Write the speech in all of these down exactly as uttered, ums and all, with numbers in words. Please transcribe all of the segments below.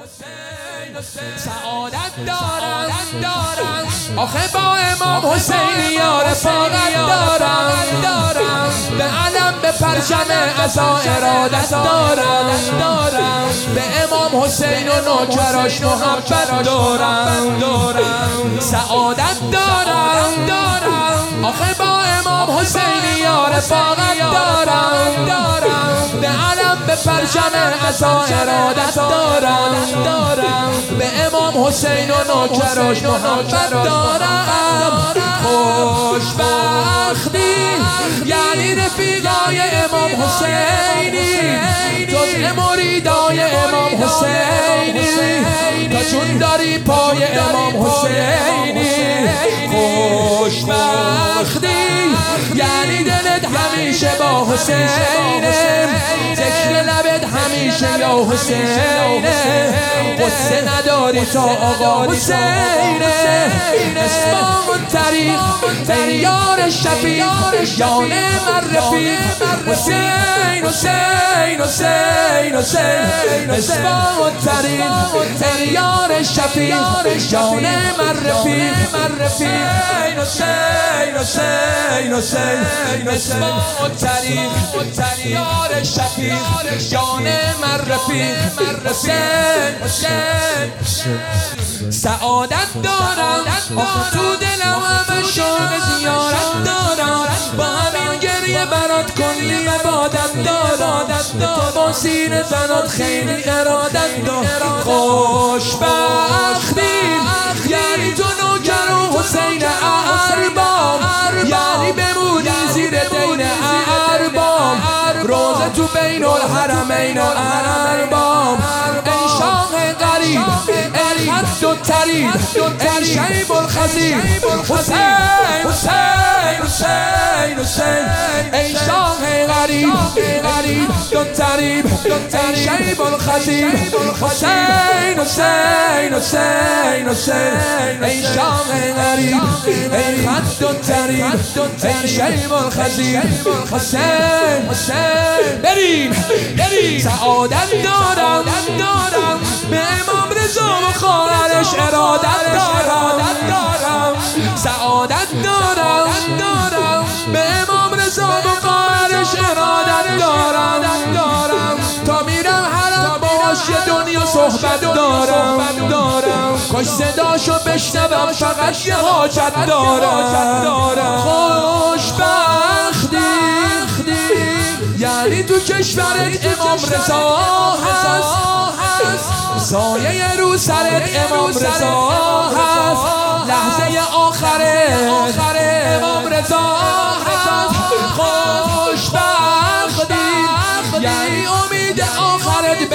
سعادت دارم دارم آخه با امام حسین یار فقط دارم دارم به علم به پرچم عصا ارادت دارم دارم به امام حسین و نوکراش محبت دارم دارم سعادت دارم دارم آخه با امام حسین یار فقط دارم دارم به علم به پرچم عصا ارادت دارم دارم به امام حسین و نوکراش محبت دارم خوشبختی یعنی رفیقای امام حسینی جزء مریدای امام حسینی تا چون داری پای امام حسینی خوشبختی یعنی دلت همیشه با حسینه ذکر لبت همیشه یا حسینه قصه نداری تا آقا حسینه اسمام و طریق ای یار شفیق جان من رفیق حسین حسین حسین حسین اسمام و طریق ای یار شفیق جان من رفیق من رفیق حسین حسین حسین اسمام و طریق یار شفیق جان من رفیق من رفیق سعادت دارم آخه تو دلم همه شوق زیارت دارم با همین گریه برات کلی عبادت دارم تو با سینه زنات خیلی ارادت دارم خوشبختی یعنی تو نوکر و حسین ارباب یعنی بمونی زیر دین ارباب روزه تو بین الحرمین و ارباب ای شاه غریب ای خد و طریب ای شیب الخزیب حسین حسین حسین حسین ای شاه غریب غریب و طریب ای شیب الخزیب حسین حسین حسین حسین ای شاه غریب ای خد و طریب ای شیب الخزیب حسین حسین بریم بریم سعادت دارم دارم به امام رضا و خواهرش ارادت دارم سعادت دارم دارم به امام رضا و خواهرش ارادت دارم دارم تا میرم حرم باش یه دنیا صحبت دارم دارم کاش صداشو بشنوم فقط یه حاجت دارم خوشبختی یعنی تو کشورت امام رضا هست سایه رو سرت امام رضا هست لحظه آخره امام رضا هست خوشبختی یعنی امید آخرت به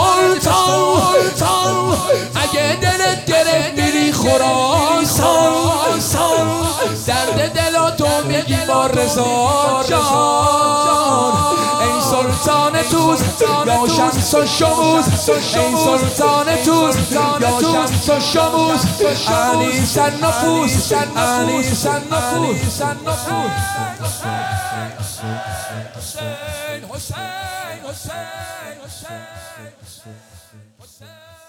سلطان اگه دلت گرفت میری خراسان درد دلاتو میگی با رضا جان ای سلطان توز یا شمس و شموز ای سلطان توز یا شمس و شموز انیس النفوس انیس النفوس حسین حسین حسین حسین